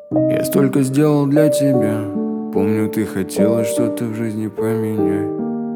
Я столько сделал для тебя. Помню, ты хотела что-то в жизни поменять.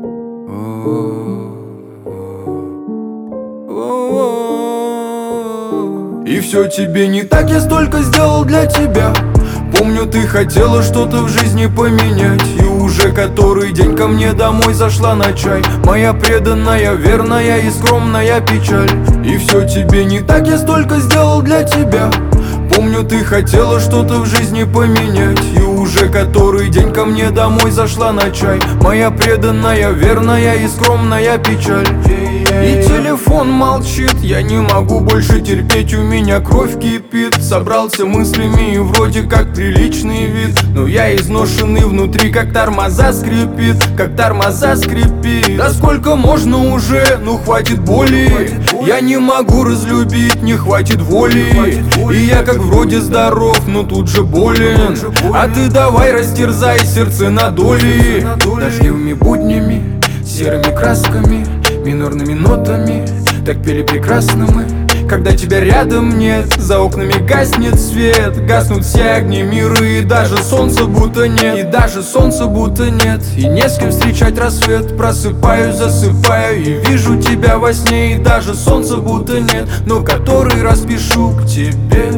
И все тебе не так, я столько сделал для тебя. Помню, ты хотела что-то в жизни поменять. И уже который день ко мне домой зашла на чай. Моя преданная, верная и скромная печаль. И все тебе не так, я столько сделал для тебя. Помню, ты хотела что-то в жизни поменять. И уже который день ко мне домой зашла на чай. Моя преданная, верная и скромная печаль. И телефон молчит, я не могу больше терпеть, у меня кровь кипит. Собрался мыслями и вроде как приличный вид, но я изношенный внутри, как тормоза скрипит, как тормоза скрипит. Да сколько можно уже, ну хватит боли. Я не могу разлюбить, не хватит воли. И я как вроде здоров, но тут же болен. А ты давай растерзай сердце на доли. Дождливыми буднями, серыми красками, минорными нотами, так пели прекрасно мы. Когда тебя рядом нет, за окнами гаснет свет. Гаснут все огни мира, и даже солнца будто нет. И даже солнца будто нет. И не с кем встречать рассвет. Просыпаюсь, засыпаю и вижу тебя во сне. И даже солнца будто нет, но который раз пишу к тебе.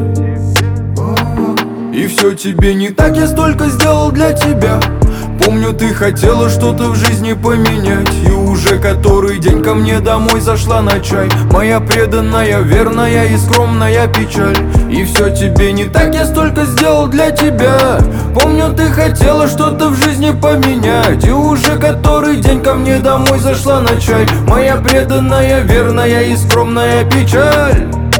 И все тебе не так, я столько сделал для тебя. Помню, ты хотела что-то в жизни поменять. И уже который день ко мне домой зашла на чай. Моя преданная, верная и скромная печаль. И все тебе не так, я столько сделал для тебя. Помню, ты хотела что-то в жизни поменять. И уже который день ко мне домой зашла на чай. Моя преданная, верная и скромная печаль.